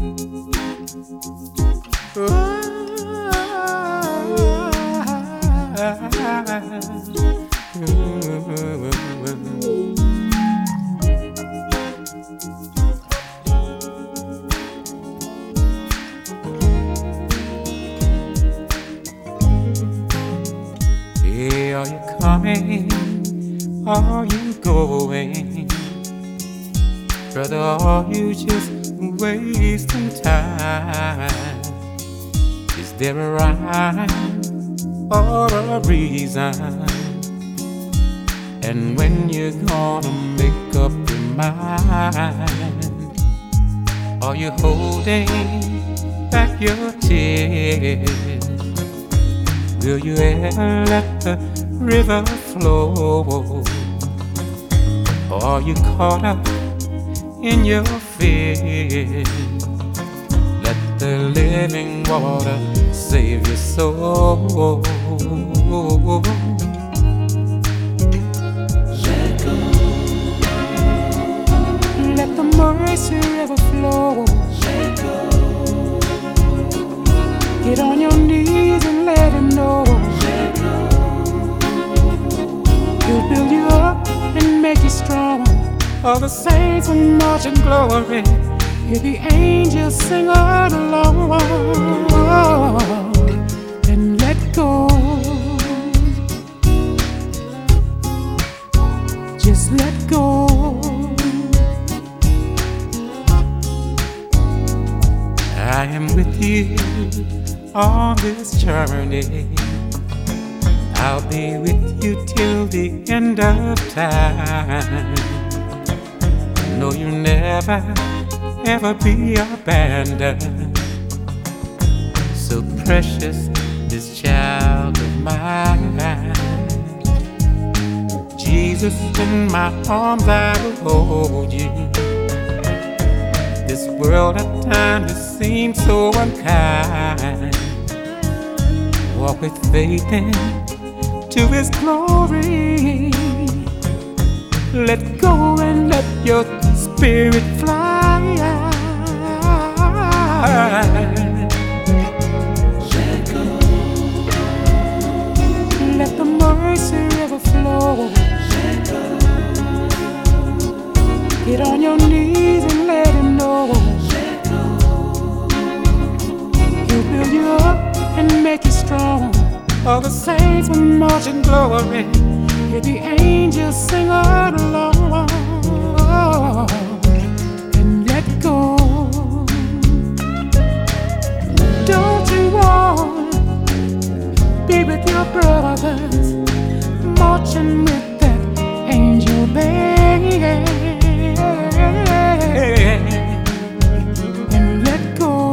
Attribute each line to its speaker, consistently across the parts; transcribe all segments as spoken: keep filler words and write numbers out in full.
Speaker 1: Hey, are you coming? Are you going? Brother, are you just wasting time? Is there a rhyme or a reason? And when you're gonna make up your mind? Are you holding back your tears? Will you ever let the river flow? Or are you caught up in your fears? Let the living water save your soul.
Speaker 2: Let go.
Speaker 1: Let the mercy river flow.
Speaker 2: Let go.
Speaker 1: Get on your knees and let him know.
Speaker 2: Let go.
Speaker 1: He'll build you up and make you strong. All the saints will march in glory. Hear the angels sing along. And let go. Just let go. I am with you on this journey. I'll be with you till the end of time. No, you'll never, ever be abandoned. So precious, this child of mine. Jesus, in my arms I will hold you. This world at times it seems so unkind. Walk with faith into His glory. Let go and let your spirit fly.
Speaker 2: Let go.
Speaker 1: Let the mercy river flow.
Speaker 2: Let go.
Speaker 1: Get on your knees and let Him know.
Speaker 2: Let go.
Speaker 1: He'll build you up and make you strong. All the saints will march in glory. Hear the angels sing along. And let go. Don't you want to be with your brothers, marching with that angel band? And let go.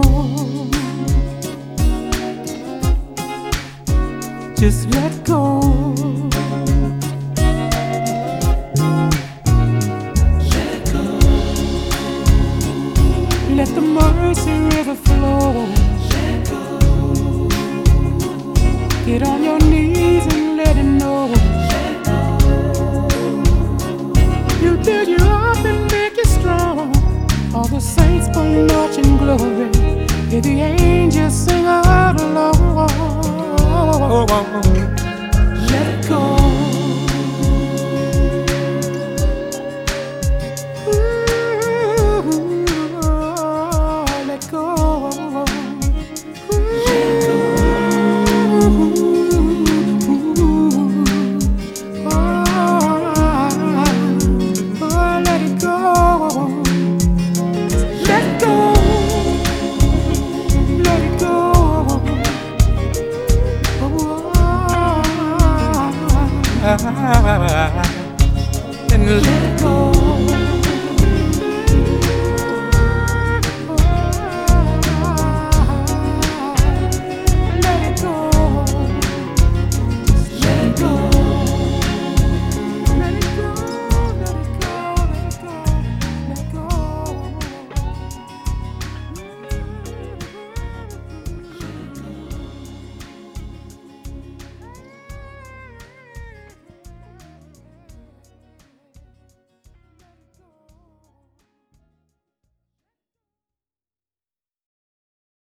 Speaker 1: Just let go.
Speaker 2: Let go.
Speaker 1: Let the mercy river flow.
Speaker 2: Let go.
Speaker 1: Get on your knees and let Him know.
Speaker 2: Let go.
Speaker 1: He'll build you up and make you strong. All the saints will march in glory. Hear the angels sing out along. Let go. Ah,